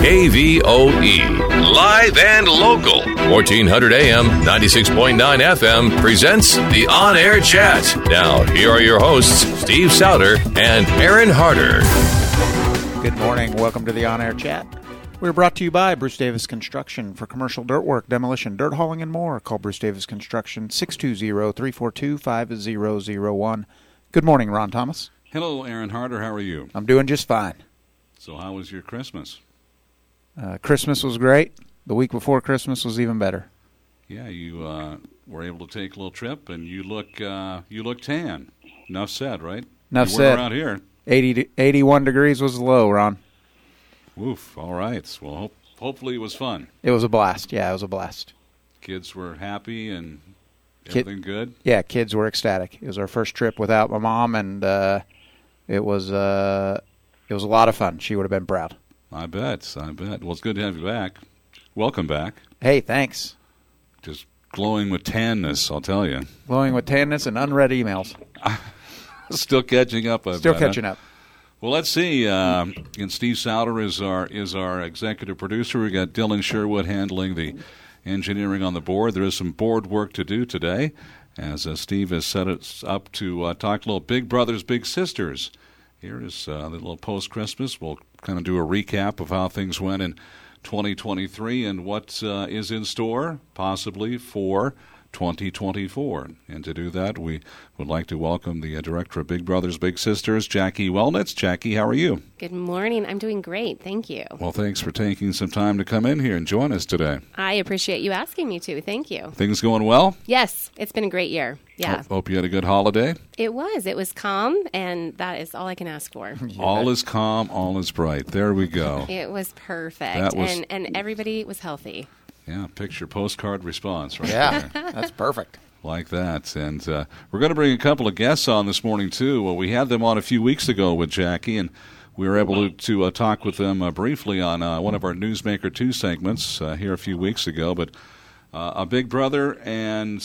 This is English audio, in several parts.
KVOE, live and local. 1400 AM, 96.9 FM presents the On Air Chat. Now, here are your hosts, Steve Souter and Aaron Harder. Good morning. Welcome to the On Air Chat. We're brought to you by Bruce Davis Construction for commercial dirt work, demolition, dirt hauling, and more. Call Bruce Davis Construction, 620-342-5001. Good morning, Ron Thomas. Hello, Aaron Harder. How are you? I'm doing just fine. So how was your Christmas? Christmas was great. The week before Christmas was even better. Yeah, you were able to take a little trip, and you look tan. Enough said, right? Enough you said. Around here. 81 degrees was the low, Ron. Oof, all right. Well, hopefully it was fun. It was a blast. Yeah, it was a blast. Kids were happy and everything good? Yeah, kids were ecstatic. It was our first trip without my mom, and it was a lot of fun. She would have been proud. I bet. Well, it's good to have you back. Welcome back. Hey, thanks. Just glowing with tanness, I'll tell you. Glowing with tanness and unread emails. Still catching up. Catching up. Well, let's see. And Steve Souter is our executive producer. We got Dylan Sherwood handling the engineering on the board. There is some board work to do today, as Steve has set us up to talk a little Big Brothers Big Sisters. Here is the little post-Christmas. We'll kind of do a recap of how things went in 2023 and what is in store, possibly, for 2024. And to do that, we would like to welcome the director of Big Brothers Big Sisters, Jackie Wellnitz. Jackie, how are you? Good morning. I'm doing great. Thank you. Well, thanks for taking some time to come in here and join us today. I appreciate you asking me to. Thank you. Things going well? Yes. It's been a great year. Yeah. Hope you had a good holiday. It was. It was calm, and that is all I can ask for. Yeah. All is calm, all is bright. There we go. It was perfect. And everybody was healthy. Yeah, picture postcard response right there. That's perfect. Like that. And we're going to bring a couple of guests on this morning, too. Well, we had them on a few weeks ago with Jackie, and we were able to talk with them briefly on one of our Newsmaker 2 segments here a few weeks ago. But a big brother, and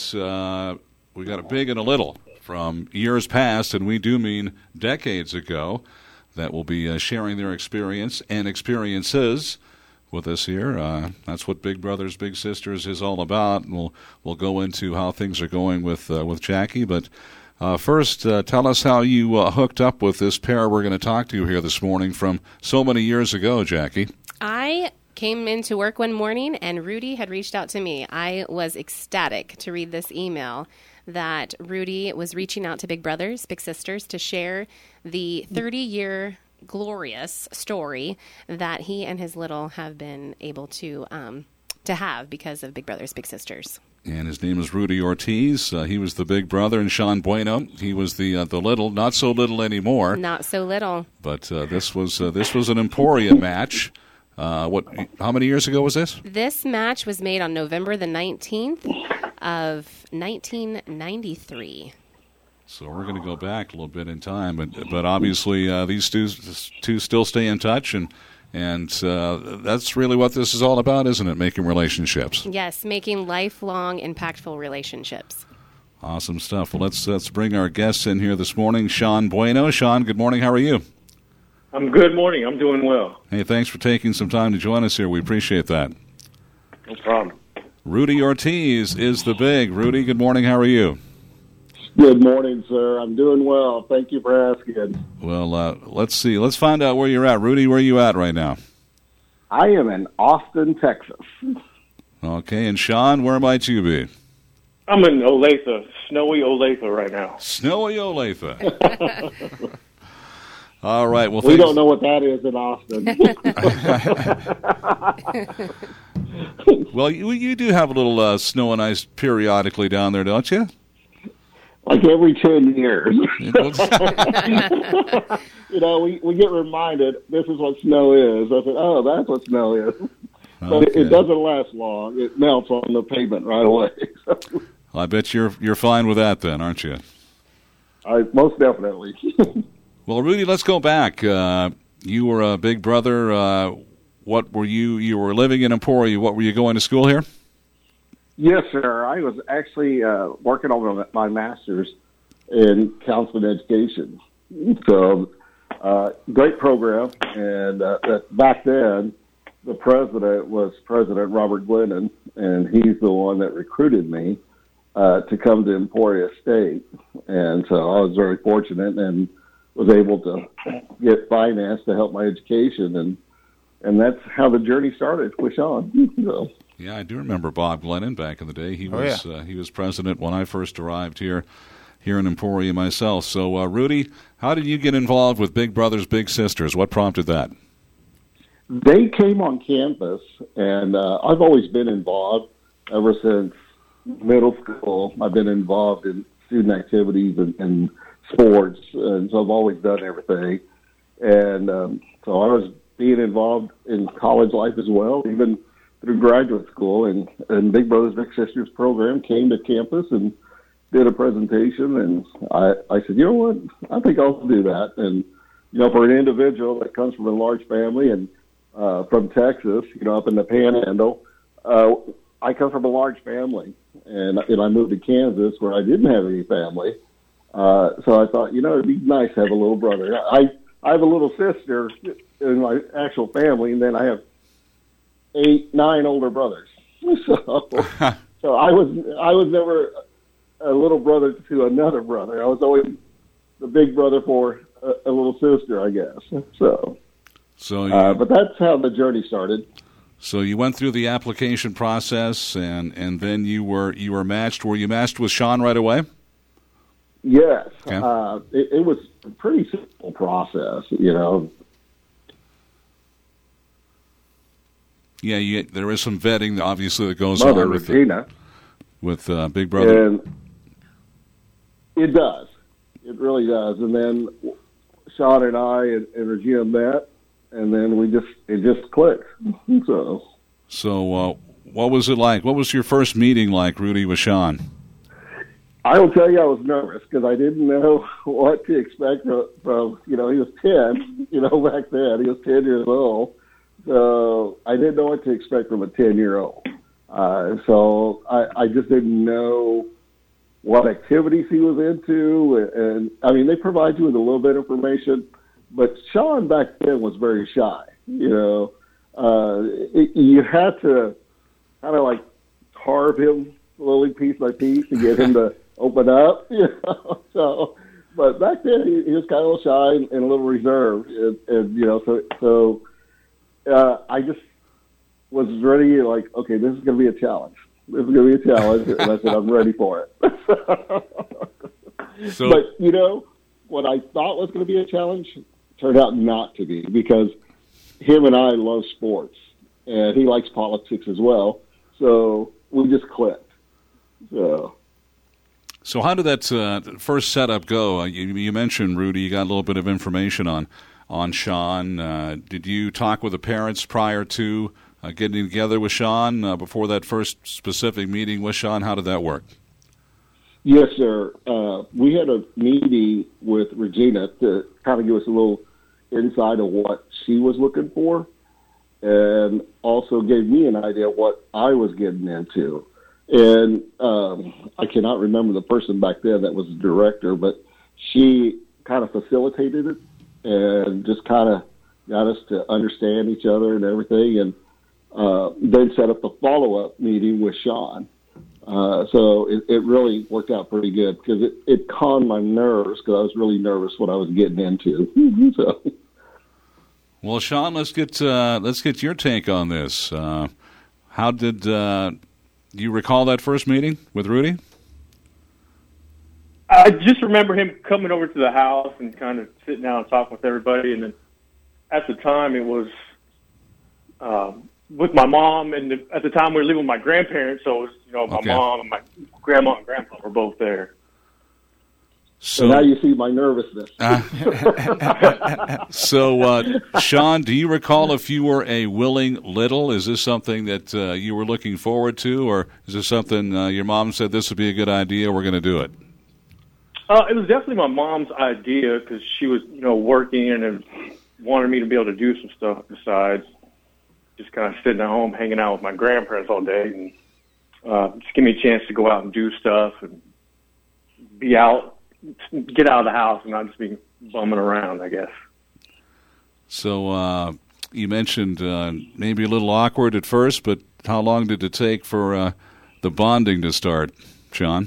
we got a big and a little from years past, and we do mean decades ago, that will be sharing their experience and experiences with us here. That's what Big Brothers Big Sisters is all about. And we'll go into how things are going with Jackie. But first, tell us how you hooked up with this pair we're going to talk to you here this morning from so many years ago, Jackie. I came into work one morning, and Rudy had reached out to me. I was ecstatic to read this email that Rudy was reaching out to Big Brothers Big Sisters to share the 30-year glorious story that he and his little have been able to have because of Big Brothers Big Sisters. And his name is Rudy Ortiz. He was the big brother, and Sean Bueno, he was the little, not so little anymore. Not so little. But this was an Emporia match. How many years ago was this? This match was made on November the 19th of 1993. So we're going to go back a little bit in time, but obviously these two still stay in touch, and that's really what this is all about, isn't it? Making relationships. Yes, making lifelong, impactful relationships. Awesome stuff. Well, let's bring our guests in here this morning. Sean Bueno. Sean, good morning. How are you? I'm good morning. I'm doing well. Hey, thanks for taking some time to join us here. We appreciate that. No problem. Rudy Ortiz is the big. Rudy, good morning. How are you? Good morning, sir. I'm doing well. Thank you for asking. Well, let's see. Let's find out where you're at. Rudy, where are you at right now? I am in Austin, Texas. Okay, and Sean, where might you be? I'm in Olathe, snowy Olathe right now. Snowy Olathe. All right. Well, we don't know what that is in Austin. Well, you do have a little snow and ice periodically down there, don't you? Like every 10 years. We get reminded this is what snow is. I said, oh, that's what snow is. But Okay. it doesn't last long. It melts on the pavement right away. Well, I bet you're fine with that then, aren't you? Most definitely. Well, Rudy, let's go back. You were a big brother. What were you? You were living in Emporia. What were you going to school here? Yes, sir. I was actually working on my master's in counseling education. So, great program. And back then, the president was President Robert Glennon, and he's the one that recruited me to come to Emporia State. And so I was very fortunate and was able to get finance to help my education, and that's how the journey started with Sean. So. Yeah, I do remember Bob Glennon back in the day. He was president when I first arrived here in Emporia myself. So, Rudy, how did you get involved with Big Brothers Big Sisters? What prompted that? They came on campus, and I've always been involved ever since middle school. I've been involved in student activities and sports, and so I've always done everything. And so I was being involved in college life as well, even through graduate school. And Big Brothers Big Sisters program came to campus and did a presentation, and I said, you know what, I think I'll do that. And, for an individual that comes from a large family and from Texas, up in the Panhandle, I come from a large family, and I moved to Kansas where I didn't have any family. So I thought, it'd be nice to have a little brother. I have a little sister in my actual family, and then I have 9 older brothers. So I was never a little brother to another brother. I was always the big brother for a little sister, I guess. So but that's how the journey started. So you went through the application process, and then you were matched. Were you matched with Sean right away? Yes. Okay. It was a pretty simple process, Yeah, there is some vetting, obviously, that goes Mother on Regina. with Big Brother. And it does. It really does. And then Sean and I and Regina met, and then it just clicked. So what was it like? What was your first meeting like, Rudy, with Sean? I will tell you, I was nervous because I didn't know what to expect from he was 10, back then. He was 10 years old. So I didn't know what to expect from a 10-year-old. So I just didn't know what activities he was into. And, they provide you with a little bit of information. But Sean back then was very shy. You had to kind of like carve him slowly, piece by piece, to get him to open up. So, but back then he was kind of a little shy and a little reserved, and I just was ready. Like, okay, this is going to be a challenge. This is going to be a challenge, and I said I'm ready for it. But what I thought was going to be a challenge turned out not to be, because him and I love sports, and he likes politics as well. So we just clicked. So how did that first setup go? You mentioned, Rudy, you got a little bit of information on Sean. Did you talk with the parents prior to getting together with Sean, before that first specific meeting with Sean? How did that work? Yes, sir. We had a meeting with Regina to kind of give us a little insight of what she was looking for, and also gave me an idea of what I was getting into. And I cannot remember the person back then that was the director, but she kind of facilitated it and just kind of got us to understand each other and everything, and then set up a follow-up meeting with Sean. So it really worked out pretty good, because it calmed my nerves, because I was really nervous what I was getting into. So. Well, Sean, let's get your take on this. How did do you recall that first meeting with Rudy? I just remember him coming over to the house and kind of sitting down and talking with everybody. And then at the time, it was with my mom. And at the time, we were living with my grandparents. So it was, my mom and my grandma and grandpa were both there. So now you see my nervousness. So, Sean, do you recall if you were a willing little? Is this something that you were looking forward to, or is this something your mom said this would be a good idea, we're going to do it? It was definitely my mom's idea, because she was, working and wanted me to be able to do some stuff besides just kind of sitting at home hanging out with my grandparents all day, and just give me a chance to go out and do stuff and be out. Get out of the house and not just be bumming around, I guess. So you mentioned maybe a little awkward at first, but how long did it take for the bonding to start, Sean?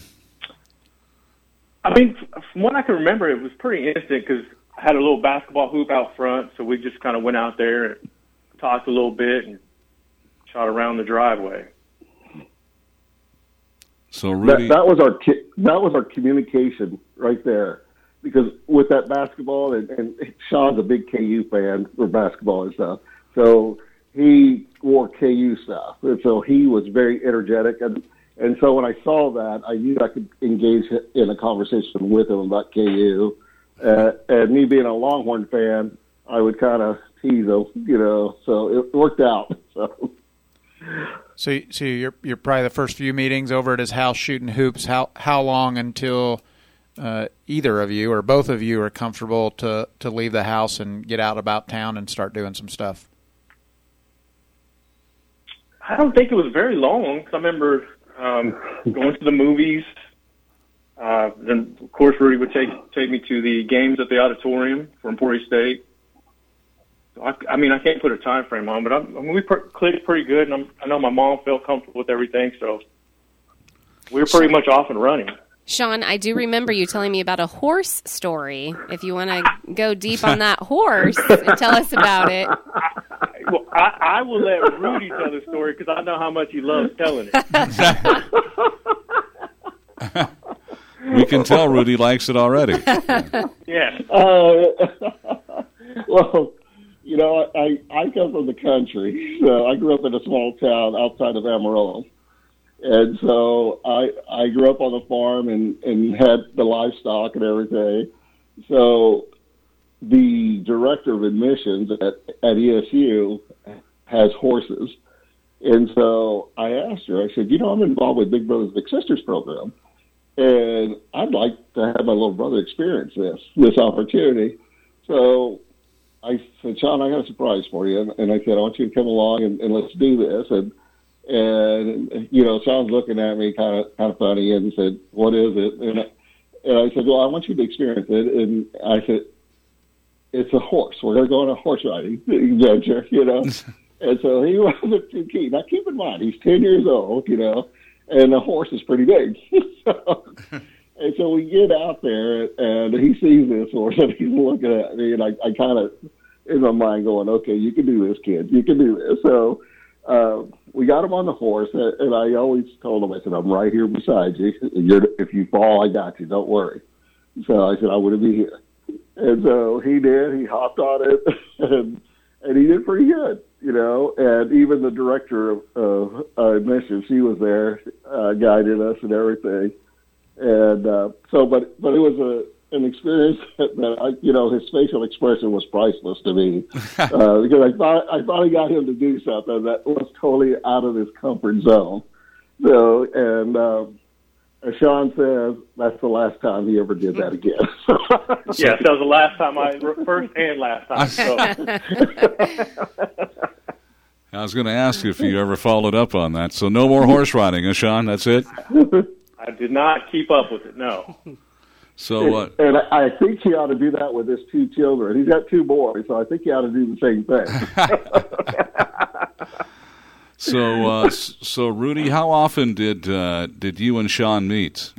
I mean, from what I can remember, it was pretty instant because I had a little basketball hoop out front, so we just kind of went out there and talked a little bit and shot around the driveway. So Rudy, that was our communication right there, because with that basketball, and Sean's a big KU fan for basketball and stuff, so he wore KU stuff, and so he was very energetic, and so when I saw that, I knew I could engage in a conversation with him about KU, and me being a Longhorn fan, I would kind of tease him, so it worked out. So you're probably the first few meetings over at his house shooting hoops. How long until either of you or both of you are comfortable to leave the house and get out about town and start doing some stuff? I don't think it was very long, because I remember going to the movies. Then, of course, Rudy would take me to the games at the auditorium for Emporia State. So I mean, I can't put a time frame on, but we clicked pretty good, and I know my mom felt comfortable with everything, so we were pretty much off and running. Sean, I do remember you telling me about a horse story. If you want to go deep on that horse and tell us about it. Well, I will let Rudy tell the story, because I know how much he loves telling it. we can tell Rudy likes it already. Yeah. Well, I come from the country, so I grew up in a small town outside of Amarillo. And so I grew up on the farm and had the livestock and everything. So the director of admissions at ESU has horses. And so I asked her, I said, I'm involved with Big Brothers Big Sisters program, and I'd like to have my little brother experience this opportunity. So I said, Sean, I got a surprise for you. And I said, I want you to come along and let's do this. And Sean's looking at me kind of funny and said, what is it? And I said, well, I want you to experience it. And I said, it's a horse. We're going to go on a horse riding adventure, And so he wasn't too keen. Now, keep in mind, he's 10 years old, and the horse is pretty big. And so we get out there, and he sees this horse, and he's looking at me, and I kind of, in my mind, going, okay, you can do this, kid. You can do this. So we got him on the horse, and I always told him, I said, I'm right here beside you. If you fall, I got you. Don't worry. So I said, I want to be here. And so he did. He hopped on it, and he did pretty good, And even the director of admissions, she was there, guided us and everything. And but it was an experience that his facial expression was priceless to me, because I thought I got him to do something that was totally out of his comfort zone. So, and as Sean says, that's the last time he ever did that again. Yes, that was the last time, first and last time. So. I was going to ask you if you ever followed up on that. So no more horse riding, Sean? That's it? I did not keep up with it, no. So, and I think he ought to do that with his two children. He's got two boys, so I think he ought to do the same thing. So Rudy, how often did you and Sean meet?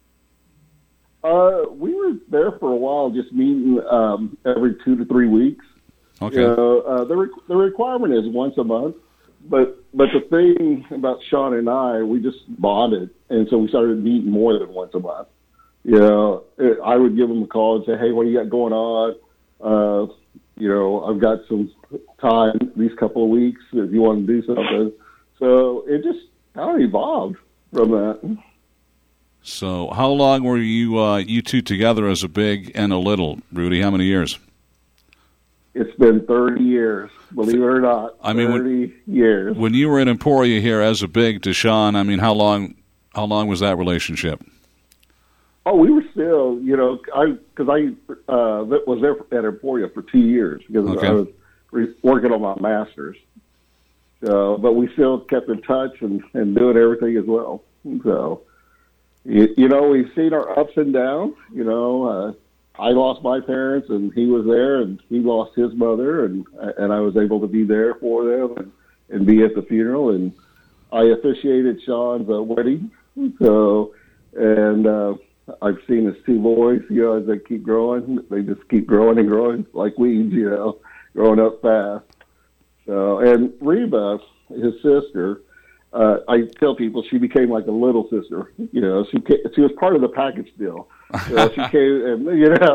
We were there for a while, just meeting every 2 to 3 weeks. Okay. The requirement is once a month, but the thing about Sean and I, we just bonded, and so we started meeting more than once a month. I would give him a call and say, hey, what do you got going on? I've got some time these couple of weeks if you want to do something. So it just kind of evolved from that. So how long were you two together as a big and a little, Rudy? How many years? It's been 30 years, believe it or not. I mean, 30 years. When you were in Emporia here as a big to Sean, I mean, how long was that relationship? Oh, we were still, because I was there at Emporia for 2 years because I was working on my master's. But we still kept in touch and doing everything as well. So, we've seen our ups and downs. I lost my parents, and he was there, and he lost his mother, and I was able to be there for them and be at the funeral. And I officiated Sean's wedding. So, and I've seen his two boys, as they keep growing. They just keep growing and growing like weeds, growing up fast. So, and Reba, his sister, I tell people she became like a little sister. She was part of the package deal. She came, and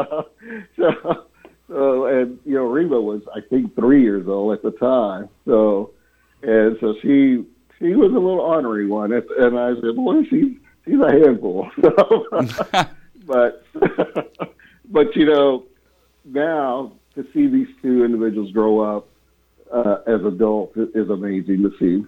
and Reba was, I think, 3 years old at the time. So she was a little ornery one, and I said, boy, she's a handful. But now to see these two individuals grow up as adults is amazing to see.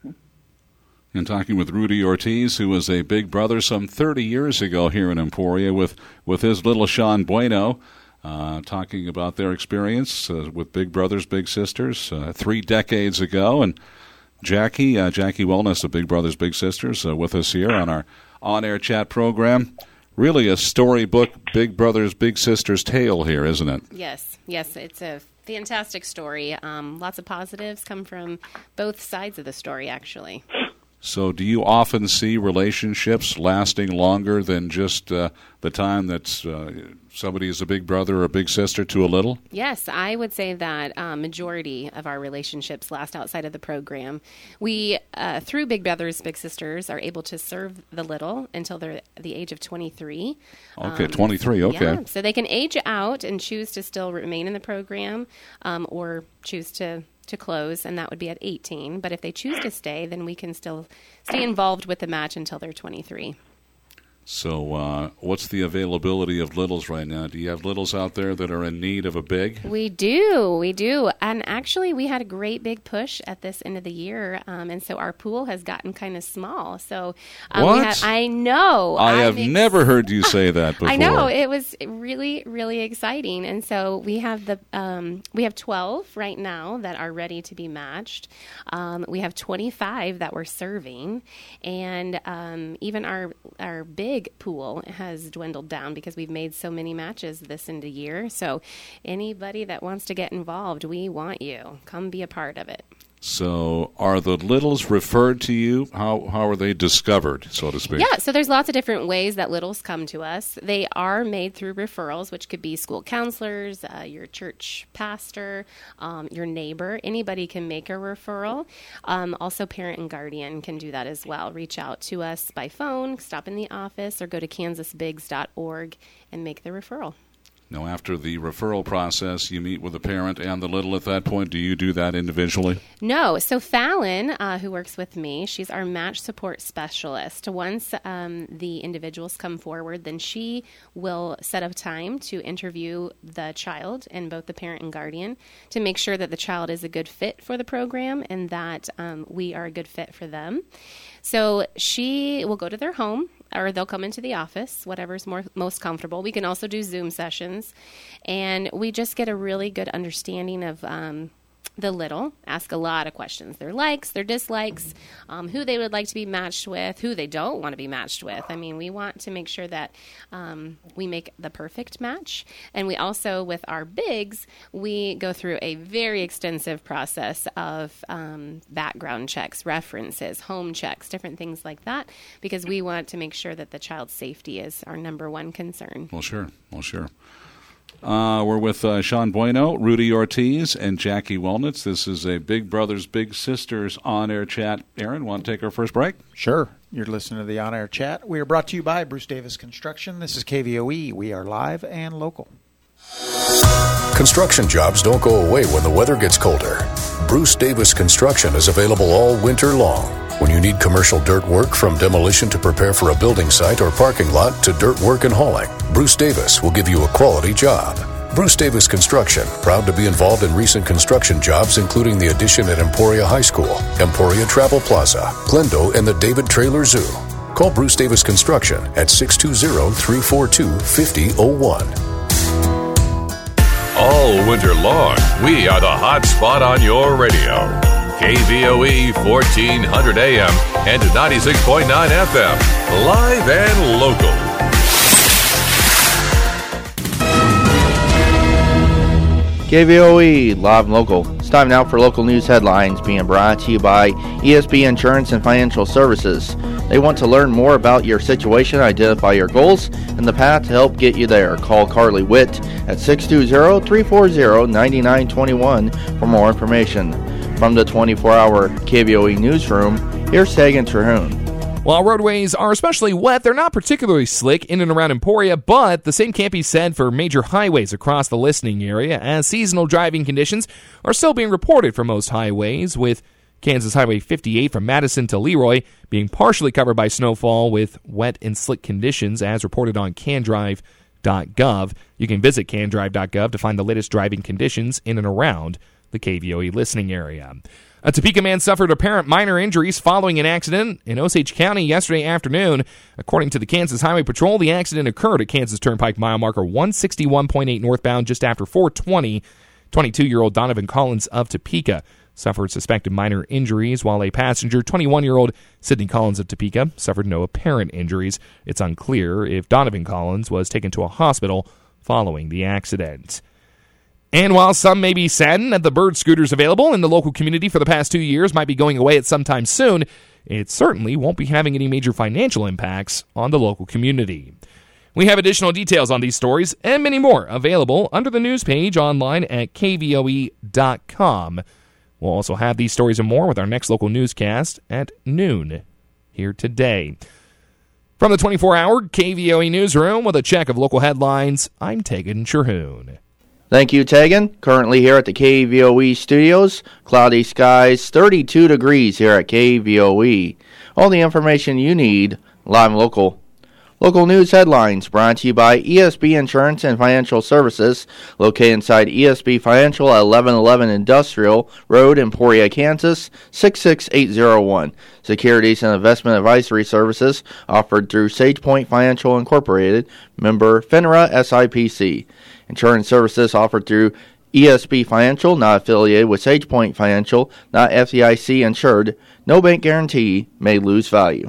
And talking with Rudy Ortiz, who was a big brother some 30 years ago here in Emporia with his little Sean Bueno, talking about their experience with big brothers, big sisters 3 decades ago. And Jackie Wellness of Big Brothers, Big Sisters with us here on our on-air chat program. Really a storybook, Big Brothers, Big Sisters tale here, isn't it? Yes, it's a fantastic story. Lots of positives come from both sides of the story, actually. So do you often see relationships lasting longer than just the time that somebody is a big brother or a big sister to a little? Yes, I would say that majority of our relationships last outside of the program. We, through Big Brothers, Big Sisters, are able to serve the little until they're the age of 23. Okay, 23, okay. Yeah, so they can age out and choose to still remain in the program or choose to close, and that would be at 18. But if they choose to stay, then we can still stay involved with the match until they're 23. So what's the availability of littles right now? Do you have littles out there that are in need of a big? We do. And actually, we had a great big push at this end of the year, and so our pool has gotten kind of small. So what? I know. I have never heard you say that before. I know. It was really, really exciting. And so we have 12 right now that are ready to be matched. We have 25 that we're serving, and even our big pool has dwindled down because we've made so many matches this end of year. So anybody that wants to get involved, we want you. Come be a part of it. So are the littles referred to you? How are they discovered, so to speak? Yeah, so there's lots of different ways that littles come to us. They are made through referrals, which could be school counselors, your church pastor, your neighbor. Anybody can make a referral. Also, parent and guardian can do that as well. Reach out to us by phone, stop in the office, or go to kansasbigs.org and make the referral. Now, after the referral process, you meet with the parent and the little at that point. Do you do that individually? No. So Fallon, who works with me, she's our match support specialist. Once the individuals come forward, then she will set up time to interview the child and both the parent and guardian to make sure that the child is a good fit for the program and that we are a good fit for them. So she will go to their home, or they'll come into the office, whatever's most comfortable. We can also do Zoom sessions, and we just get a really good understanding of the little, ask a lot of questions, their likes, their dislikes, who they would like to be matched with, who they don't want to be matched with. I mean, we want to make sure that we make the perfect match. And we also, with our bigs, we go through a very extensive process of background checks, references, home checks, different things like that, because we want to make sure that the child's safety is our number one concern. Well, sure. We're with Sean Bueno, Rudy Ortiz, and Jackie Wellnitz. This is a Big Brothers, Big Sisters on-air chat. Aaron, want to take our first break? Sure. You're listening to the on-air chat. We are brought to you by Bruce Davis Construction. This is KVOE. We are live and local. Construction jobs don't go away when the weather gets colder. Bruce Davis Construction is available all winter long. When you need commercial dirt work, from demolition to prepare for a building site or parking lot to dirt work and hauling, Bruce Davis will give you a quality job. Bruce Davis Construction, proud to be involved in recent construction jobs, including the addition at Emporia High School, Emporia Travel Plaza, Glendo, and the David Traylor Zoo. Call Bruce Davis Construction at 620-342-5001. All winter long, we are the hot spot on your radio. KVOE 1400 AM and 96.9 FM. Live and local. KVOE, live and local. It's time now for local news headlines being brought to you by ESB Insurance and Financial Services. They want to learn more about your situation, identify your goals, and the path to help get you there. Call Carly Witt at 620-340-9921 for more information. From the 24-hour KVOE newsroom, here's Hagen Terhune. While roadways are especially wet, they're not particularly slick in and around Emporia, but the same can't be said for major highways across the listening area, as seasonal driving conditions are still being reported for most highways, with Kansas Highway 58 from Madison to Leroy being partially covered by snowfall with wet and slick conditions, as reported on candrive.gov. You can visit candrive.gov to find the latest driving conditions in and around the KVOE listening area. A Topeka man suffered apparent minor injuries following an accident in Osage County yesterday afternoon. According to the Kansas Highway Patrol, the accident occurred at Kansas Turnpike mile marker 161.8 northbound just after 4:20. 22-year-old Donovan Collins of Topeka suffered suspected minor injuries, while a passenger, 21-year-old Sidney Collins of Topeka, suffered no apparent injuries. It's unclear if Donovan Collins was taken to a hospital following the accident. And while some may be saddened that the bird scooters available in the local community for the past 2 years might be going away at some time soon, it certainly won't be having any major financial impacts on the local community. We have additional details on these stories and many more available under the news page online at kvoe.com. We'll also have these stories and more with our next local newscast at noon here today. From the 24-hour KVOE newsroom with a check of local headlines, I'm Tegan Terhune. Thank you, Tegan. Currently here at the KVOE studios, cloudy skies, 32 degrees here at KVOE. All the information you need, live and local. Local news headlines brought to you by ESB Insurance and Financial Services, located inside ESB Financial at 1111 Industrial Road, Emporia, Kansas, 66801. Securities and investment advisory services offered through SagePoint Financial Incorporated, member FINRA SIPC. Insurance services offered through ESB Financial, not affiliated with SagePoint Financial, not FDIC insured. No bank guarantee, may lose value.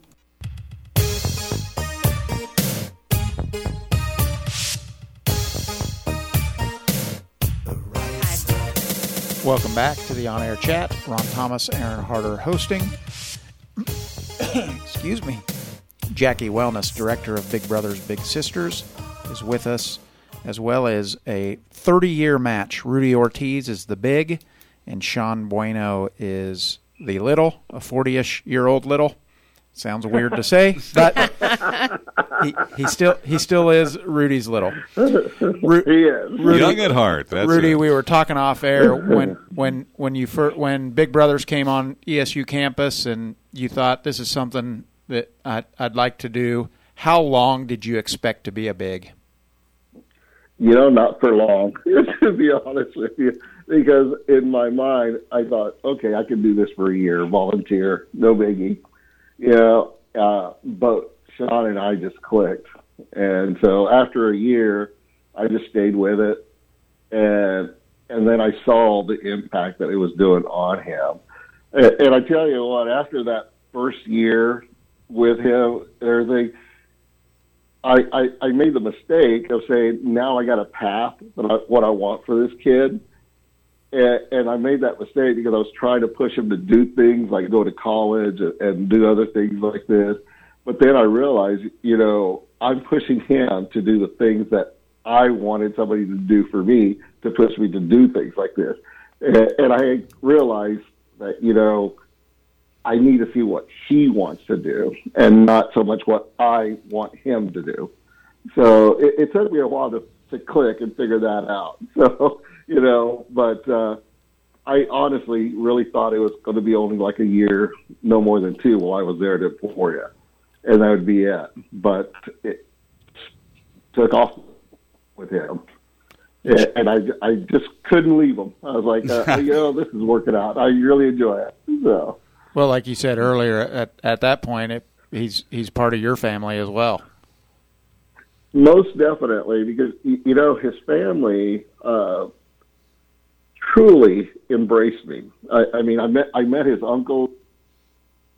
Welcome back to the On-Air Chat. Ron Thomas, Aaron Harder hosting. Excuse me. Jackie Wellness, director of Big Brothers Big Sisters, is with us, as well as a 30-year match. Rudy Ortiz is the big, and Sean Bueno is the little, a 40-ish-year-old little. Sounds weird to say, but he still is Rudy's little. He is. Rudy, young at heart. That's Rudy, it. we were talking off air when Big Brothers came on ESU campus, and you thought this is something that I'd like to do. How long did you expect to be a big? Not for long, to be honest with you, because in my mind I thought, okay, I can do this for a year, volunteer, no biggie. But Sean and I just clicked. And so after a year, I just stayed with it. And then I saw the impact that it was doing on him. And I tell you what, after that first year with him, everything, I made the mistake of saying, now I got a path what I want for this kid. And I made that mistake because I was trying to push him to do things like go to college and do other things like this. But then I realized, I'm pushing him to do the things that I wanted somebody to do for me, to push me to do things like this. And I realized that, I need to see what he wants to do and not so much what I want him to do. So it took me a while to click and figure that out. So, but I honestly really thought it was going to be only like a year, no more than 2 while I was there at Emporia. And that would be it. But it took off with him. And I just couldn't leave him. I was like, this is working out. I really enjoy it. So. Well, like you said earlier, at that point, he's part of your family as well. Most definitely, because, his family truly embraced me. I met his uncle.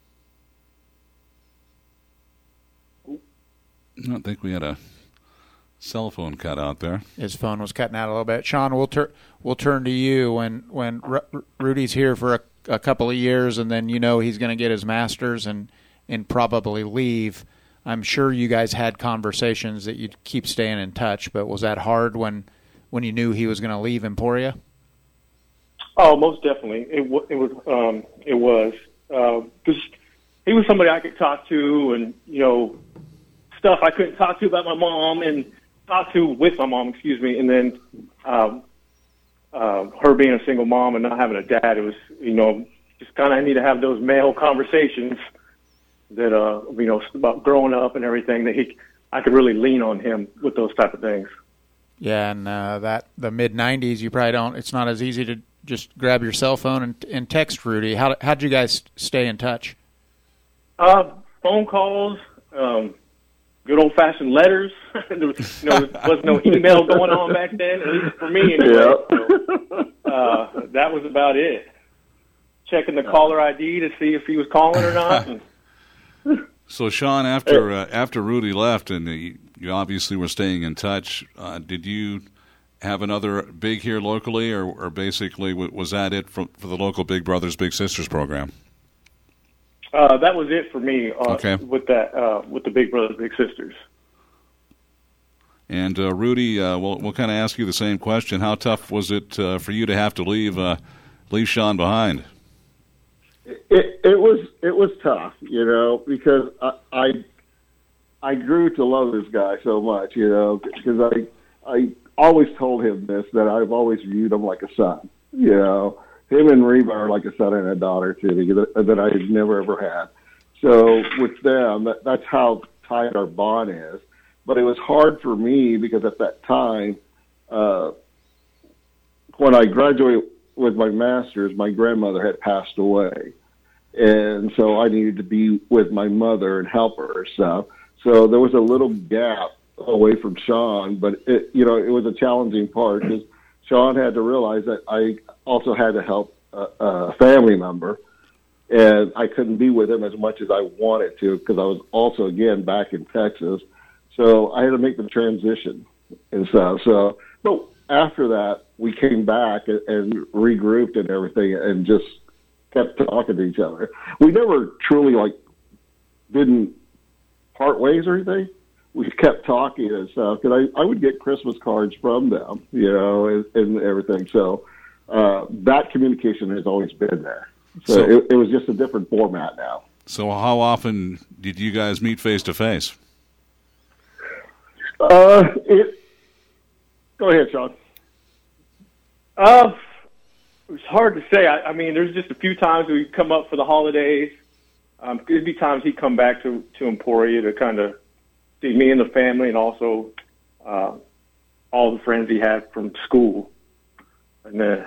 I think we had a Cell phone cut out there. His phone was cutting out a little bit. Sean, we'll turn to you when Rudy's here for a couple of years, and then he's going to get his master's and probably leave. I'm sure you guys had conversations that you'd keep staying in touch, but was that hard when you knew he was going to leave Emporia? Oh, most definitely. It was because he was somebody I could talk to, and stuff I couldn't talk to about my mom and talk to with my mom, and then her being a single mom and not having a dad, it was just kind of I need to have those male conversations that about growing up and everything that I could really lean on him with those type of things. Yeah, and the mid-'90s, you probably don't. It's not as easy to just grab your cell phone and text Rudy. How'd you guys stay in touch? Phone calls, good old-fashioned letters. There was no email going on back then, at least for me anyway. Yeah. So, that was about it. Checking the caller ID to see if he was calling or not. So, Sean, after Rudy left, and you obviously were staying in touch, did you have another big here locally, or basically was that it for the local Big Brothers Big Sisters program? That was it for me. Okay. With the Big Brothers Big Sisters. And Rudy, we'll kind of ask you the same question. How tough was it for you to have to leave Sean behind? It was tough, because I grew to love this guy so much, because I always told him this, that I've always viewed him like a son, Him and Reba are like a son and a daughter to me that I've never ever had. So with them, that's how tight our bond is. But it was hard for me because at that time, when I graduated with my master's, my grandmother had passed away. And so I needed to be with my mother and help her and stuff. So there was a little gap away from Sean, but it was a challenging part because Sean had to realize that I also had to help a family member, and I couldn't be with him as much as I wanted to because I was also, again, back in Texas. So I had to make the transition and stuff. So, but after that, we came back and regrouped and everything and just kept talking to each other. We never truly, didn't part ways or anything. We kept talking and stuff because I would get Christmas cards from them, and everything. So that communication has always been there. So it was just a different format now. So how often did you guys meet face to face? Go ahead, Sean. It's hard to say. I mean, there's just a few times we'd come up for the holidays. There'd be times he'd come back to Emporia to kind of see me and the family, and also all the friends he had from school. And then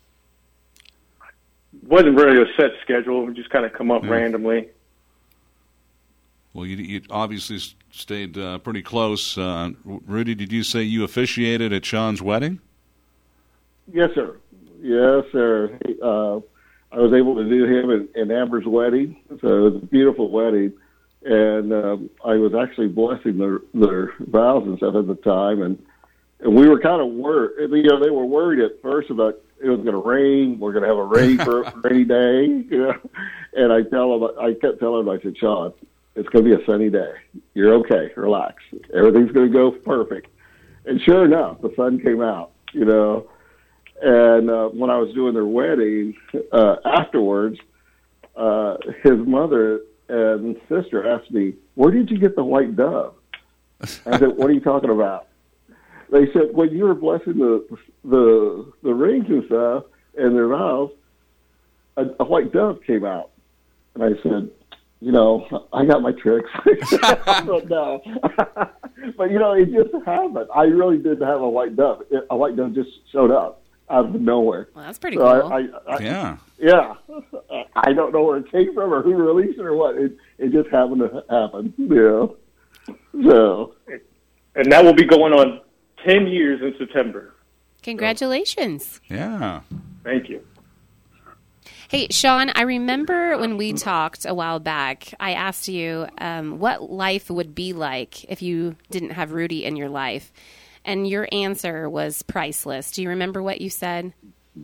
wasn't really a set schedule. We just kind of come up randomly. Well, you obviously stayed pretty close. Rudy, did you say you officiated at Sean's wedding? Yes, sir. Yes, sir. I was able to do him and Amber's wedding, so it was a beautiful wedding. And I was actually blessing their vows and stuff at the time, and we were kind of worried. They were worried at first about it was going to rain. We're going to have a rainy day, And I kept telling them, I said, Sean, it's going to be a sunny day. You're okay. Relax. Everything's going to go perfect. And sure enough, the sun came out. And when I was doing their wedding, afterwards, his mother and sister asked me, where did you get the white dove? I said, what are you talking about? They said, when you were blessing the rings and stuff and their vows, a white dove came out. And I said, I got my tricks. But no. But, it just happened. I really did have a white dove. A white dove just showed up out of nowhere. Well, that's pretty cool. Yeah. Yeah. I don't know where it came from or who released it or what. It just happened to happen, So. And that will be going on 10 years in September. Congratulations. Yeah. Thank you. Hey, Sean, I remember when we talked a while back, I asked you what life would be like if you didn't have Rudy in your life. And your answer was priceless. Do you remember what you said?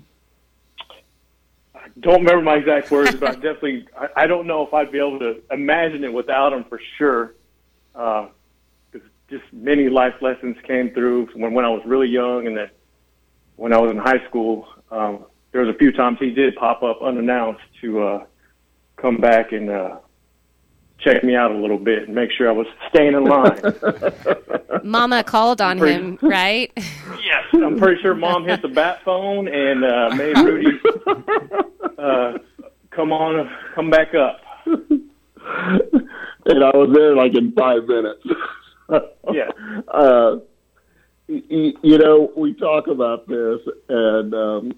I don't remember my exact words, but I don't know if I'd be able to imagine it without him for sure. Just many life lessons came through when I was really young, and then when I was in high school. There was a few times he did pop up unannounced to come back and check me out a little bit and make sure I was staying in line. Mama called on him, right? Yes, I'm pretty sure Mom hit the bat phone and made Rudy come back up. And I was there like in 5 minutes. Yeah. We talk about this, and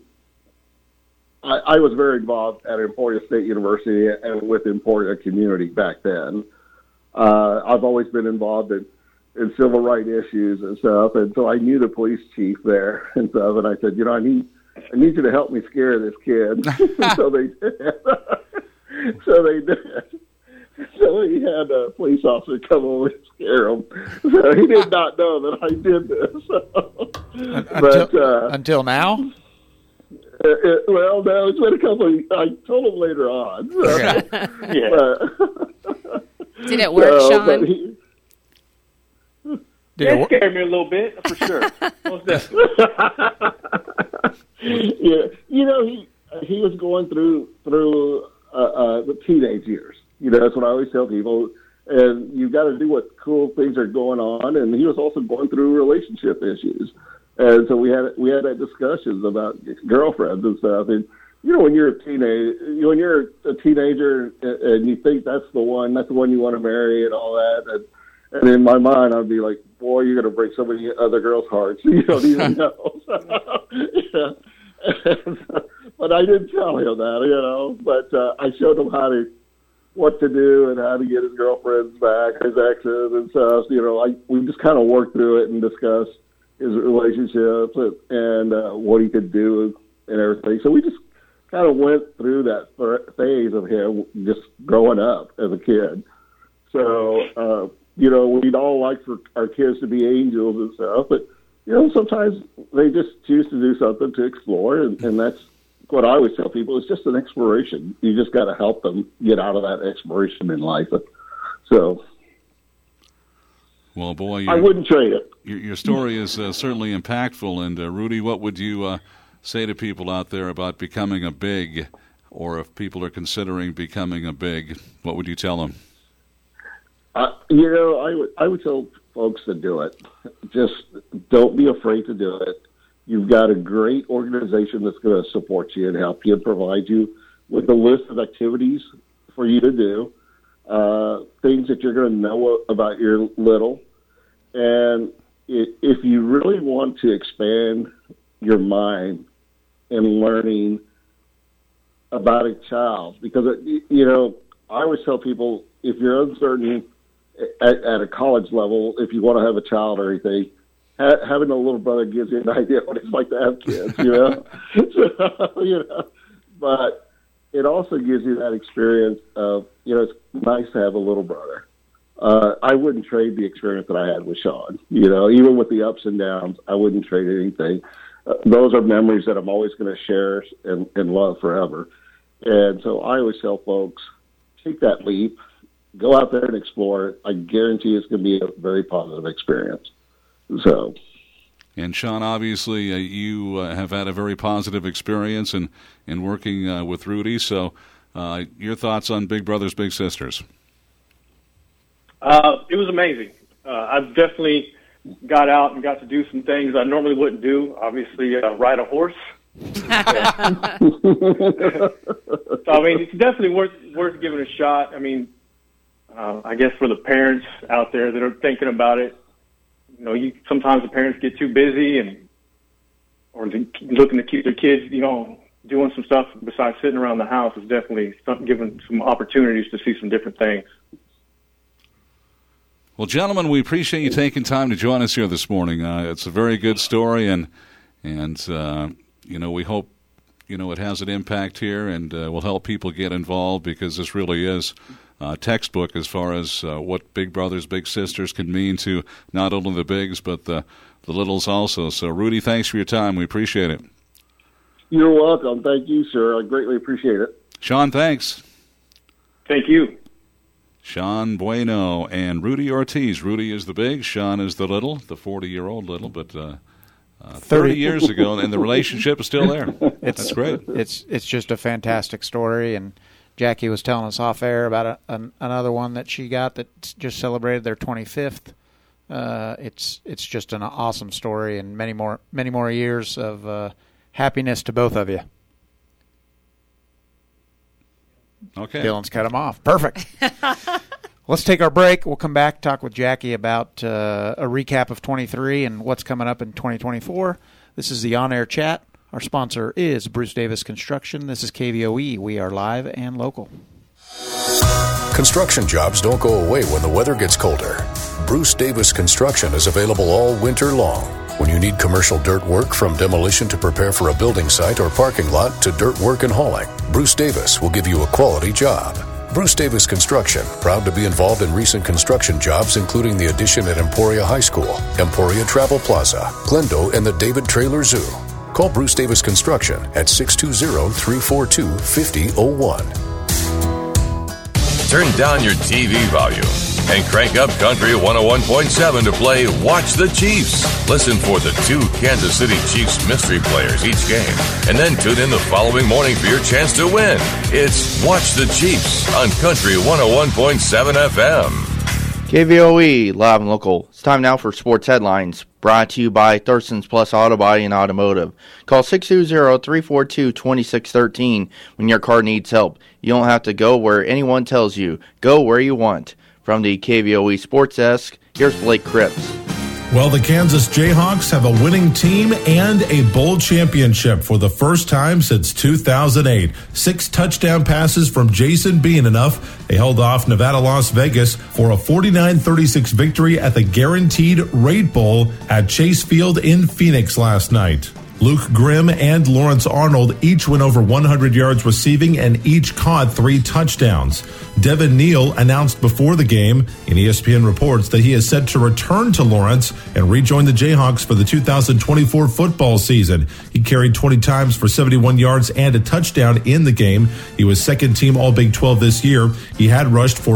I was very involved at Emporia State University and with Emporia community back then. I've always been involved in civil rights issues and stuff, and so I knew the police chief there and stuff, and I said, I need you to help me scare this kid. So they did. So he had a police officer come over and scare him. So he did not know that I did this. Until now? Well, no, it's been a couple of, I told him later on. So, okay. Yeah. Did it work, Sean? It scared me a little bit, for sure. Most definitely. Yeah, he was going through the teenage years. That's what I always tell people. And you've got to do what cool things are going on. And he was also going through relationship issues. And so we had that discussions about girlfriends and stuff. And when you're a teenager and you think that's the one you want to marry and all that. And in my mind, I'd be like, boy, you're going to break so many other girls' hearts. You don't even know. But I didn't tell him that, But I showed him what to do and how to get his girlfriends back, his exes and stuff. We just kind of worked through it and discussed his relationships and what he could do and everything. So we just kind of went through that phase of him just growing up as a kid. So, we'd all like for our kids to be angels and stuff, but, sometimes they just choose to do something to explore, and that's what I always tell people. It's just an exploration. You just got to help them get out of that exploration in life. So, well, boy, I wouldn't trade it. Your story is certainly impactful. And Rudy, what would you say to people out there about becoming a big, or if people are considering becoming a big, what would you tell them? I would tell folks to do it. Just don't be afraid to do it. You've got a great organization that's going to support you and help you and provide you with a list of activities for you to do, things that you're going to know about your little. And if you really want to expand your mind in learning about a child, because, I always tell people, if you're uncertain at a college level, if you want to have a child or anything, having a little brother gives you an idea what it's like to have kids, So, but it also gives you that experience of, it's nice to have a little brother. I wouldn't trade the experience that I had with Sean. Even with the ups and downs, I wouldn't trade anything. Those are memories that I'm always going to share and love forever. And so I always tell folks, take that leap, go out there and explore it. I guarantee it's going to be a very positive experience. So, and Sean, obviously, you have had a very positive experience in working with Rudy. So, your thoughts on Big Brothers Big Sisters? It was amazing. I've definitely got out and got to do some things I normally wouldn't do. Obviously, ride a horse. So, it's definitely worth giving a shot. I guess for the parents out there that are thinking about it, sometimes the parents get too busy or looking to keep their kids, doing some stuff besides sitting around the house. Is definitely giving some opportunities to see some different things. Well, gentlemen, we appreciate you taking time to join us here this morning. It's a very good story, and we hope it has an impact here and will help people get involved, because this really is textbook as far as what Big Brothers, Big Sisters can mean to not only the bigs but the littles also. So, Rudy, thanks for your time. We appreciate it. You're welcome. Thank you, sir. I greatly appreciate it. Sean, thanks. Thank you. Sean Bueno and Rudy Ortiz. Rudy is the big, Sean is the little, the 40-year-old little, but 30 years ago, and the relationship is still there. That's great. It's just a fantastic story, and Jackie was telling us off air about another one that she got that just celebrated their 25th. It's just an awesome story, and many more years of happiness to both of you. Okay. Dylan's cut him off. Perfect. Let's take our break. We'll come back, talk with Jackie about a recap of 23 and what's coming up in 2024. This is the On-Air Chat. Our sponsor is Bruce Davis Construction. This is KVOE. We are live and local. Construction jobs don't go away when the weather gets colder. Bruce Davis Construction is available all winter long. When you need commercial dirt work, from demolition to prepare for a building site or parking lot to dirt work and hauling, Bruce Davis will give you a quality job. Bruce Davis Construction, proud to be involved in recent construction jobs, including the addition at Emporia High School, Emporia Travel Plaza, Glendo, and the David Traylor Zoo. Call Bruce Davis Construction at 620-342-5001. Turn down your TV volume and crank up Country 101.7 to play Watch the Chiefs. Listen for the 2 Kansas City Chiefs mystery players each game, and then tune in the following morning for your chance to win. It's Watch the Chiefs on Country 101.7 FM. KVOE, live and local. It's time now for sports headlines, brought to you by Thurston's Plus Auto Body and Automotive. Call 620-342-2613 when your car needs help. You don't have to go where anyone tells you. Go where you want. From the KVOE Sports Desk, here's Blake Cripps. Well, the Kansas Jayhawks have a winning team and a bowl championship for the first time since 2008. 6 touchdown passes from Jason Bean enough. They held off Nevada, Las Vegas for a 49-36 victory at the Guaranteed Rate Bowl at Chase Field in Phoenix last night. Luke Grimm and Lawrence Arnold each went over 100 yards receiving and each caught 3 touchdowns. Devin Neal announced before the game, and ESPN reports that he is set to return to Lawrence and rejoin the Jayhawks for the 2024 football season. He carried 20 times for 71 yards and a touchdown in the game. He was second team All Big 12 this year. He had rushed for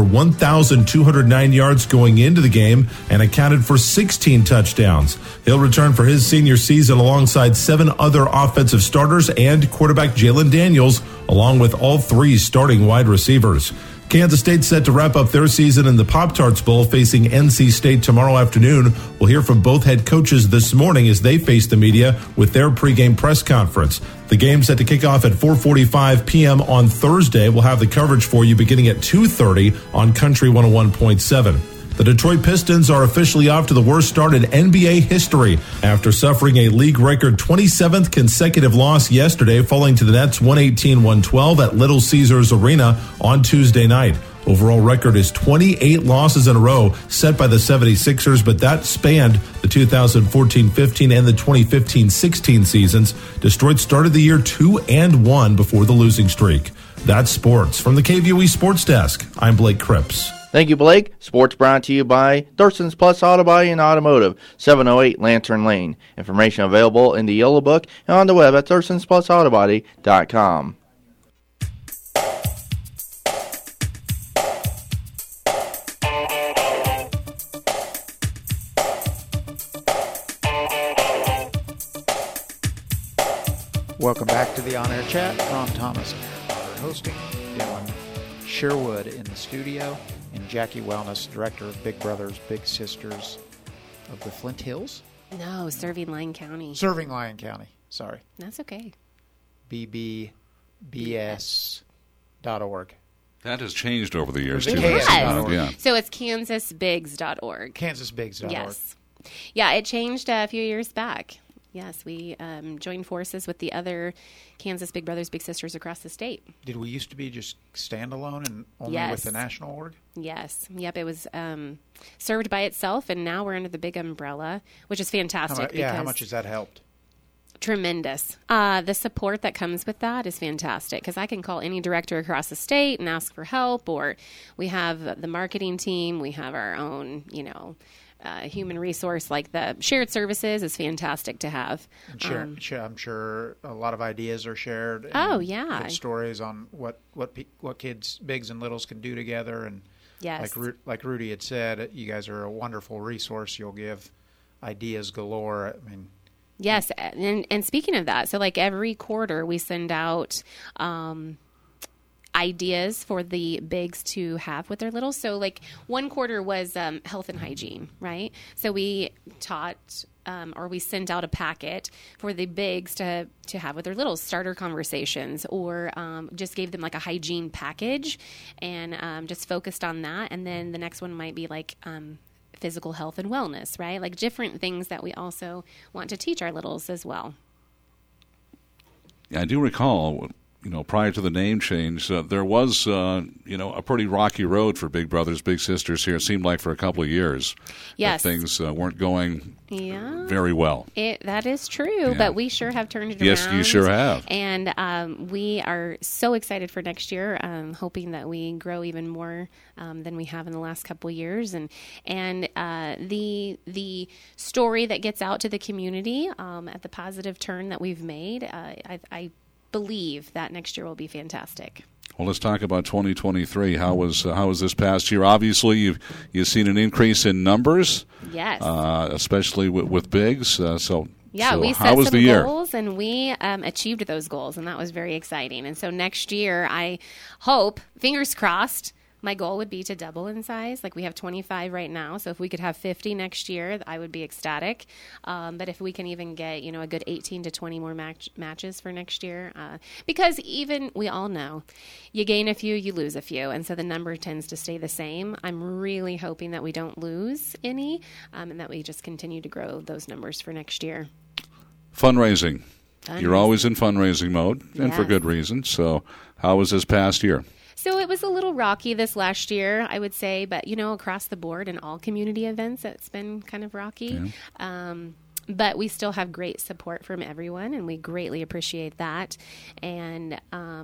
1,209 yards going into the game and accounted for 16 touchdowns. He'll return for his senior season alongside 7 other offensive starters and quarterback Jalen Daniels, along with all 3 starting wide receivers. Kansas State set to wrap up their season in the Pop-Tarts Bowl, facing NC State tomorrow afternoon. We'll hear from both head coaches this morning as they face the media with their pregame press conference. The game set to kick off at 4:45 p.m. on Thursday. We'll have the coverage for you beginning at 2:30 on Country 101.7. The Detroit Pistons are officially off to the worst start in NBA history after suffering a league record 27th consecutive loss yesterday, falling to the Nets 118-112 at Little Caesars Arena on Tuesday night. Overall record is 28 losses in a row set by the 76ers, but that spanned the 2014-15 and the 2015-16 seasons. Detroit started the year 2-1 before the losing streak. That's sports. From the KVOE Sports Desk, I'm Blake Cripps. Thank you, Blake. Sports brought to you by Thurston's Plus Auto Body and Automotive, 708 Lantern Lane. Information available in the Yellow Book and on the web at thurstonsplusautobody.com. Welcome back to the On-Air Chat. Ron Thomas hosting, Dylan Sherwood in the studio, and Jackie Wellness, director of Big Brothers, Big Sisters of the Flint Hills? No, serving Lyon County. Serving Lyon County. Sorry. That's okay. BBBS.org. That has changed over the years, too. It has. Yeah. So it's kansasbigs.org. Kansasbigs.org. Yes. Yeah, it changed a few years back. Yes, we joined forces with the other Kansas Big Brothers, Big Sisters across the state. Did we used to be just standalone and only Yes. with the national org? Yes. Yep, it was served by itself, and now we're under the big umbrella, which is fantastic. How much has that helped? Tremendous. The support that comes with that is fantastic because I can call any director across the state and ask for help, or we have the marketing team. We have our own, human resource, like the shared services is fantastic to have. I'm sure a lot of ideas are shared. Oh, yeah. Good stories on what kids, bigs and littles, can do together. And yes. like Rudy had said, you guys are a wonderful resource. You'll give ideas galore. I mean, yes, and speaking of that, so like every quarter we send out ideas for the bigs to have with their littles. So like one quarter was health and hygiene, right? So we taught or we sent out a packet for the bigs to have with their littles, starter conversations, or just gave them like a hygiene package and just focused on that. And then the next one might be like physical health and wellness, right? Like different things that we also want to teach our littles as well. Yeah, I do recall, prior to the name change, there was, a pretty rocky road for Big Brothers Big Sisters here. It seemed like for a couple of years. Yes. That things weren't going very well. That is true, but we sure have turned it around. Yes, you sure have. And we are so excited for next year, hoping that we grow even more than we have in the last couple of years. And the story that gets out to the community at the positive turn that we've made, I believe that next year will be fantastic. Well, let's talk about 2023. How was this past year? Obviously, you've seen an increase in numbers. Yes. Especially with bigs. We set some goals, and we achieved those goals, and that was very exciting. And so next year, I hope, fingers crossed, my goal would be to double in size. Like we have 25 right now, so if we could have 50 next year, I would be ecstatic. But if we can even get, a good 18 to 20 more matches for next year, because even we all know, you gain a few, you lose a few, and so the number tends to stay the same. I'm really hoping that we don't lose any, and that we just continue to grow those numbers for next year. Fundraising. You're always in fundraising mode, and yes. for good reason. So how was this past year? So it was a little rocky this last year, I would say, but, across the board in all community events, it's been kind of rocky. Yeah. But we still have great support from everyone, and we greatly appreciate that. And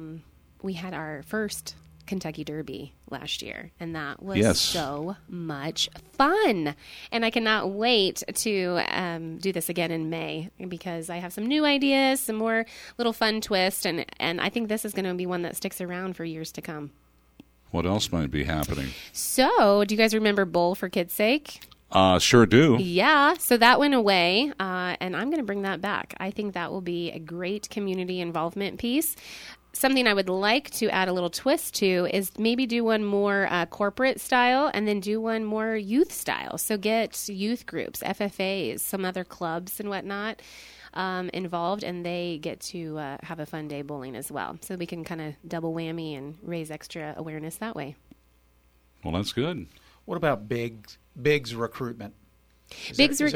we had our first Kentucky Derby last year, and that was so much fun. And I cannot wait to do this again in May, because I have some new ideas, some more little fun twists, and I think this is going to be one that sticks around for years to come. What else might be happening? So, do you guys remember Bowl for Kids' Sake? Sure do. Yeah, so that went away, and I'm going to bring that back. I think that will be a great community involvement piece. Something I would like to add a little twist to is maybe do one more corporate style and then do one more youth style. So get youth groups, FFAs, some other clubs and whatnot involved, and they get to have a fun day bowling as well. So we can kind of double whammy and raise extra awareness that way. Well, that's good. What about bigs recruitment? Is there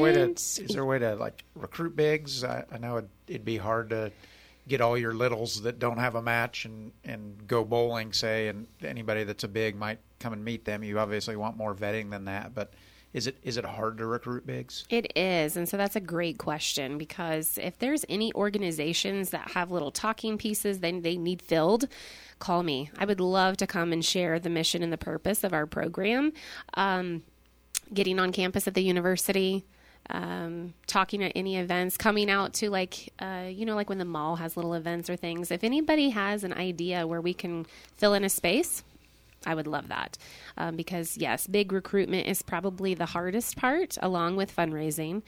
a way to like recruit bigs? I know it'd be hard to get all your littles that don't have a match and go bowling, say, and anybody that's a big might come and meet them. You obviously want more vetting than that, but is it hard to recruit bigs? It is, and so that's a great question, because if there's any organizations that have little talking pieces then they need filled, call me. I would love to come and share the mission and the purpose of our program. Getting on campus at the university, talking at any events, coming out to like when the mall has little events or things. If anybody has an idea where we can fill in a space, I would love that. Because yes, big recruitment is probably the hardest part, along with fundraising.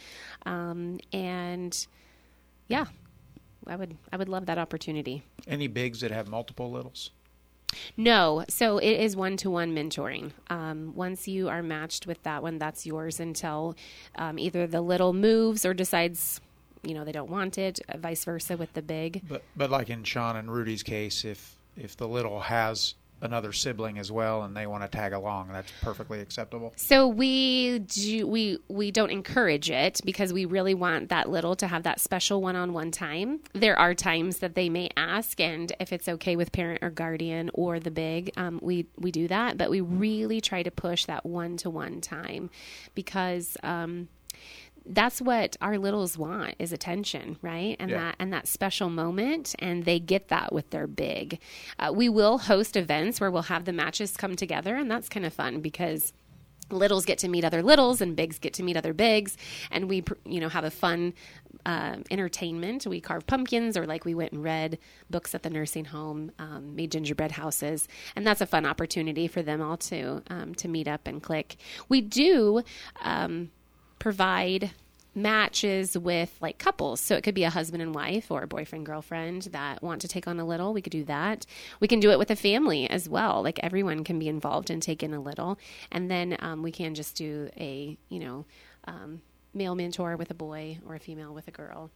And yeah, I would love that opportunity. Any bigs that have multiple littles? No. So it is one-to-one mentoring. Once you are matched with that one, that's yours until either the little moves or decides, they don't want it, vice versa with the big. But like in Sean and Rudy's case, if the little has another sibling as well and they want to tag along, that's perfectly acceptable. So we don't encourage it, because we really want that little to have that special one-on-one time. There are times that they may ask, and if it's okay with parent or guardian or the big, we do that, but we really try to push that one-to-one time, because that's what our littles want, is attention, right? And that special moment, and they get that with their big. We will host events where we'll have the matches come together, and that's kind of fun because littles get to meet other littles and bigs get to meet other bigs, and we have a fun entertainment. We carve pumpkins, or like we went and read books at the nursing home, made gingerbread houses, and that's a fun opportunity for them all to meet up and click. We do provide matches with like couples, so it could be a husband and wife or a boyfriend girlfriend that want to take on a little. We could do that. We can do it with a family as well, like everyone can be involved and take in a little. And then we can just do a male mentor with a boy or a female with a girl.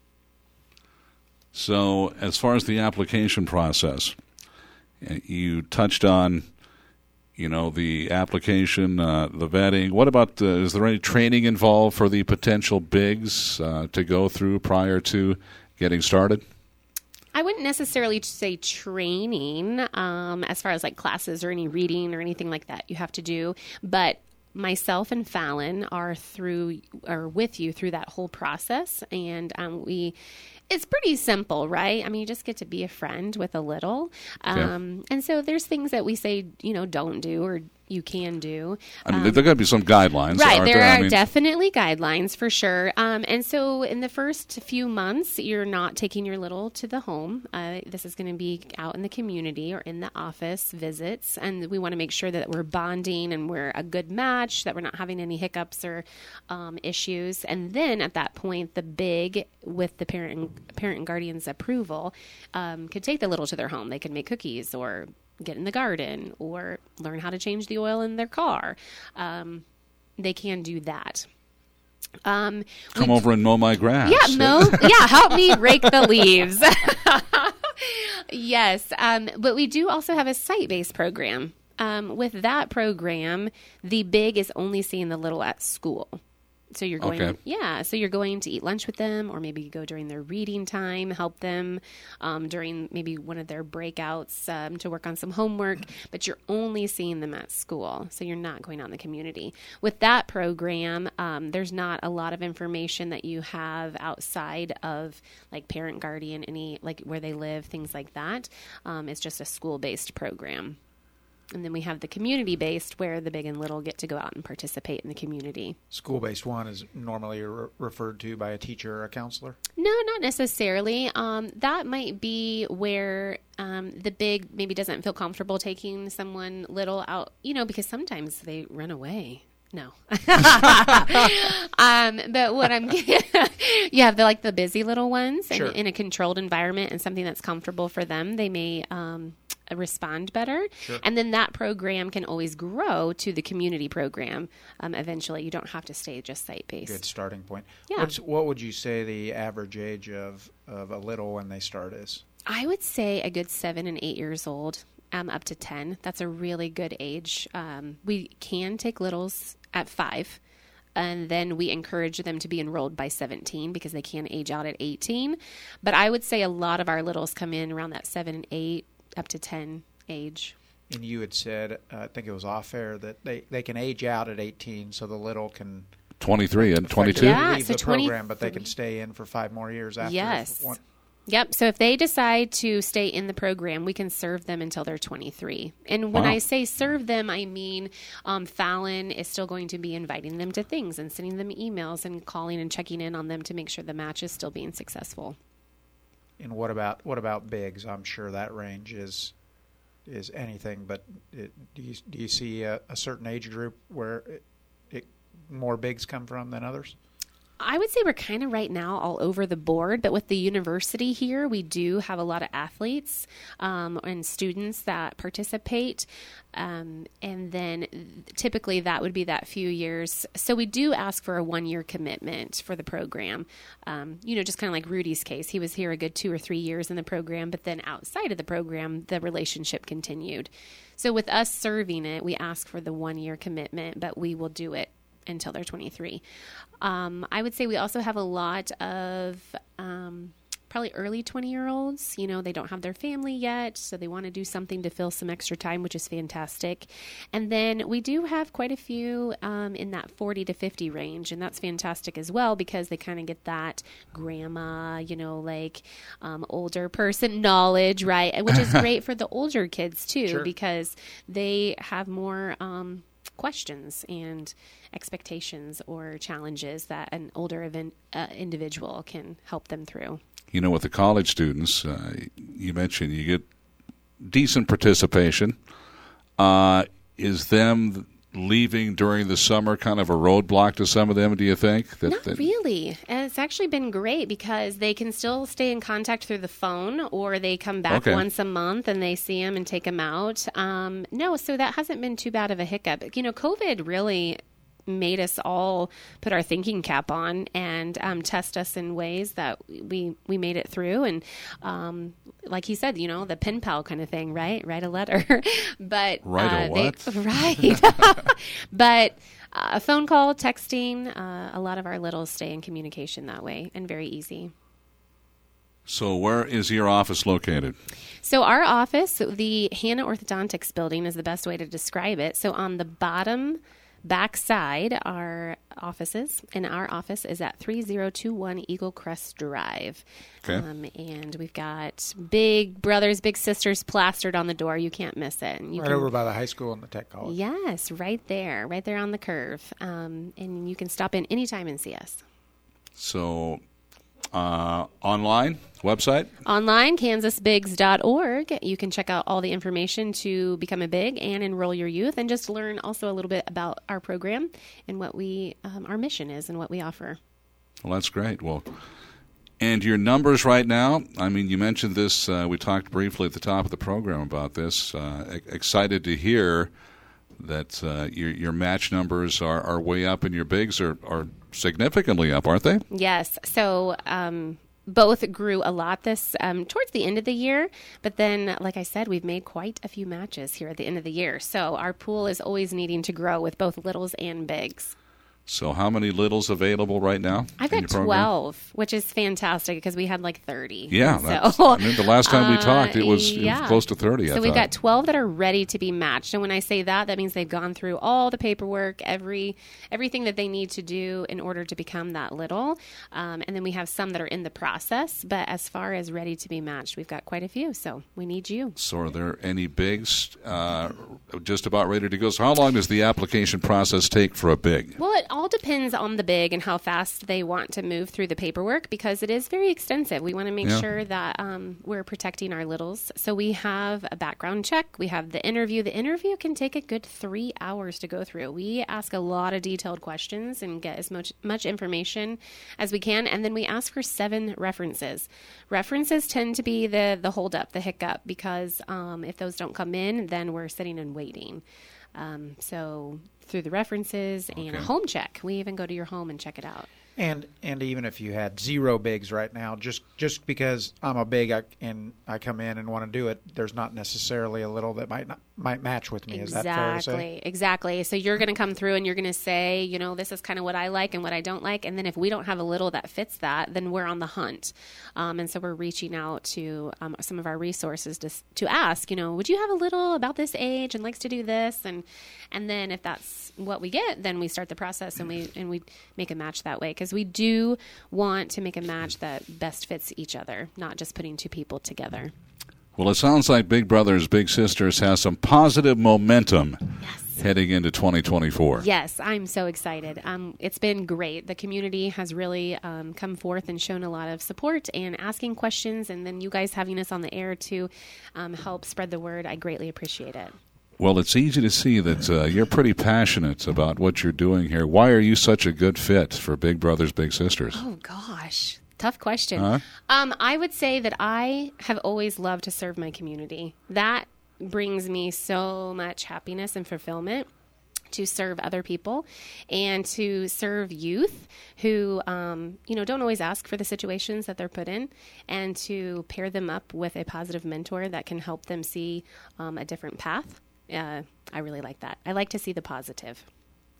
So as far as the application process, you touched on the application, the vetting. What about, is there any training involved for the potential bigs to go through prior to getting started? I wouldn't necessarily say training as far as like classes or any reading or anything like that you have to do, but myself and Fallon are with you through that whole process, and it's pretty simple, right? I mean, you just get to be a friend with a little. And so there's things that we say, don't do or you can do. I mean, there got to be some guidelines. Right. There are definitely guidelines for sure. And so in the first few months, you're not taking your little to the home. This is going to be out in the community or in the office visits. And we want to make sure that we're bonding and we're a good match, that we're not having any hiccups or issues. And then at that point, the big, with the parent and guardian's approval, could take the little to their home. They can make cookies or get in the garden or learn how to change the oil in their car. They can do that. Come over and mow my grass. Help me rake the leaves. Yes. But we do also have a site-based program. With that program, the big is only seeing the little at school. So you're going, so you're going to eat lunch with them, or maybe go during their reading time, help them during maybe one of their breakouts to work on some homework, but you're only seeing them at school. So you're not going out in the community. With that program, there's not a lot of information that you have outside of like parent, guardian, any like where they live, things like that. It's just a school-based program. And then we have the community-based where the big and little get to go out and participate in the community. School-based one is normally referred to by a teacher or a counselor? No, not necessarily. That might be where the big maybe doesn't feel comfortable taking someone little out, because sometimes they run away. No. But what I'm you have the busy little ones, and in a controlled environment and something that's comfortable for them, they may respond better. Sure. And then that program can always grow to the community program. Eventually, you don't have to stay just site-based. Good starting point. Yeah. What would you say the average age of a little when they start is? I would say a good 7 and 8 years old, up to 10. That's a really good age. We can take littles at 5. And then we encourage them to be enrolled by 17 because they can age out at 18. But I would say a lot of our littles come in around that 7 and 8, up to 10 age. And you had said, I think it was off air, that they can age out at 18, so the little can 23 and 22 leave the program, but they can stay in for 5 more years after. Yes. Yep. So if they decide to stay in the program, we can serve them until they're 23. And when I say serve them, I mean Fallon is still going to be inviting them to things and sending them emails and calling and checking in on them to make sure the match is still being successful. And what about bigs? I'm sure that range is anything, but do you see a certain age group where more bigs come from than others? I would say we're kind of right now all over the board, but with the university here, we do have a lot of athletes and students that participate. And then typically that would be that few years. So we do ask for a 1-year commitment for the program. Just kind of like Rudy's case. He was here a good 2 or 3 years in the program, but then outside of the program, the relationship continued. So with us serving it, we ask for the 1-year commitment, but we will do it until they're 23. I would say we also have a lot of probably early 20-year-olds. They don't have their family yet, so they want to do something to fill some extra time, which is fantastic. And then we do have quite a few in that 40 to 50 range, and that's fantastic as well because they kind of get that grandma, older person knowledge, right? Which is great for the older kids too, Sure. because they have more questions and expectations or challenges that an older individual can help them through. With the college students, you mentioned you get decent participation. Is them leaving during the summer kind of a roadblock to some of them, do you think? Not really. It's actually been great because they can still stay in contact through the phone, or they come back once a month and they see them and take them out. So that hasn't been too bad of a hiccup. COVID really made us all put our thinking cap on and test us in ways that we made it through. And like he said, the pen pal kind of thing, right? Write a letter. But write a what? Right. But a phone call, texting, a lot of our littles stay in communication that way, and very easy. So where is your office located? So our office, the Hannah Orthodontics building is the best way to describe it. So on the bottom backside are offices, and our office is at 3021 Eagle Crest Drive. Okay. And we've got big brothers, big sisters plastered on the door. You can't miss it. And over by the high school and the tech college. Yes, right there on the curve. And you can stop in anytime and see us. So online, website? Online, kansasbigs.org. You can check out all the information to become a big and enroll your youth, and just learn also a little bit about our program and what our mission is and what we offer. Well, that's great. Well, and your numbers right now, you mentioned this, we talked briefly at the top of the program about this. Excited to hear that your match numbers are way up, and your bigs are significantly up, aren't they? Yes. So both grew a lot this towards the end of the year, but then, like I said, we've made quite a few matches here at the end of the year. So our pool is always needing to grow with both littles and bigs. So how many littles available right now? I've got 12, which is fantastic because we had like 30. Yeah. The last time we talked, it was close to 30, So we've got 12 that are ready to be matched. And when I say that means they've gone through all the paperwork, everything that they need to do in order to become that little. And then we have some that are in the process. But as far as ready to be matched, we've got quite a few. So we need you. So are there any bigs just about ready to go? So how long does the application process take for a big? Well, it all depends on the big and how fast they want to move through the paperwork, because it is very extensive. We want to make sure that we're protecting our littles. So we have a background check. We have the interview. The interview can take a good 3 hours to go through. We ask a lot of detailed questions and get as much information as we can. And then we ask for 7 references. References tend to be the holdup, the hiccup, because if those don't come in, then we're sitting and waiting. So through the references and a home check, we even go to your home and check it out. And even if you had 0 bigs right now, just because I'm a big and I come in and want to do it, there's not necessarily a little that might match with me. Is that fair to say? Exactly. So you're going to come through and you're going to say, this is kind of what I like and what I don't like. And then if we don't have a little that fits that, then we're on the hunt. And so we're reaching out to some of our resources to ask, would you have a little about this age and likes to do this? And then if that's what we get, then we start the process and we make a match that way. Because we do want to make a match that best fits each other, not just putting 2 people together. Well, it sounds like Big Brothers Big Sisters has some positive momentum heading into 2024. Yes, I'm so excited. It's been great. The community has really come forth and shown a lot of support and asking questions, and then you guys having us on the air to help spread the word. I greatly appreciate it. Well, it's easy to see that you're pretty passionate about what you're doing here. Why are you such a good fit for Big Brothers Big Sisters? Oh, gosh. Tough question. I would say that I have always loved to serve my community. That brings me so much happiness and fulfillment, to serve other people and to serve youth who, don't always ask for the situations that they're put in, and to pair them up with a positive mentor that can help them see a different path. I really like that. I like to see the positive.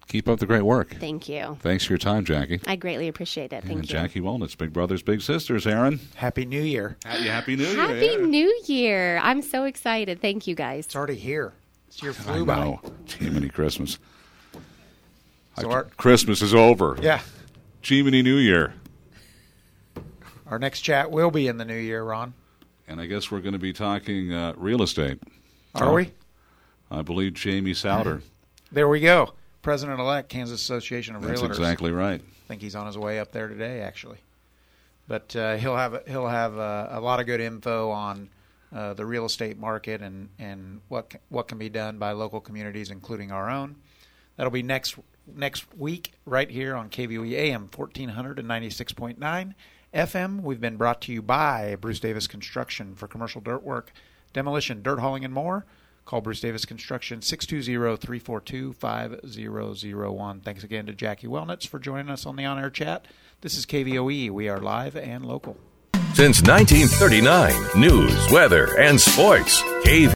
Keep up the great work. Thank you. Thanks for your time, Jackie. I greatly appreciate it. Thank you. Jackie Walnuts, Big Brothers, Big Sisters. Aaron. Happy New Year. Happy New Year. Happy New Year. I'm so excited. Thank you, guys. It's already here. It's your flu I know. Jiminy Christmas. So Christmas is over. Yeah. Jiminy New Year. Our next chat will be in the new year, Ron. And I guess we're going to be talking real estate. Are we? I believe Jamie Souter. There we go. President-elect, Kansas Association of Realtors. That's exactly right. I think he's on his way up there today, actually. But he'll have a lot of good info on the real estate market and what can be done by local communities, including our own. That'll be next week right here on KVOE AM 1400 and 96.9 FM. We've been brought to you by Bruce Davis Construction for commercial dirt work, demolition, dirt hauling, and more. Call Bruce Davis Construction, 620-342-5001. Thanks again to Jackie Wellnitz for joining us on the on-air chat. This is KVOE. We are live and local. Since 1939, news, weather, and sports.